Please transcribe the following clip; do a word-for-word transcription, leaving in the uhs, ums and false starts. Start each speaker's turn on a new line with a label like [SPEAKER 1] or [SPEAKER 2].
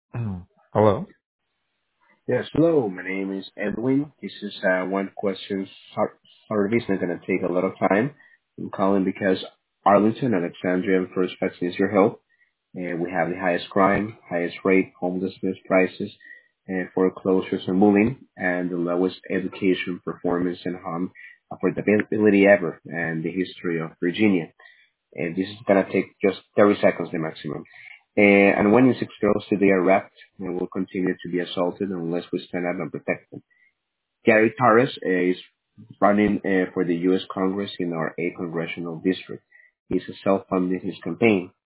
[SPEAKER 1] Mm. Hello?
[SPEAKER 2] Yes, hello. My name is Edwin. This is uh, one question sor- service. Not going to take a lot of time. I'm calling because Arlington, Alexandria, and First Pets needs your help. And we have the highest crime, highest rate, homelessness prices, and foreclosures and moving, and the lowest education performance and home affordability ever, and the history of Virginia. And this is gonna take just thirty seconds, the maximum. And, and one in six girls today are raped and will continue to be assaulted unless we stand up and protect them. Gary Torres is running uh, for the U S. Congress in our eighth congressional district. He's self-funding his campaign.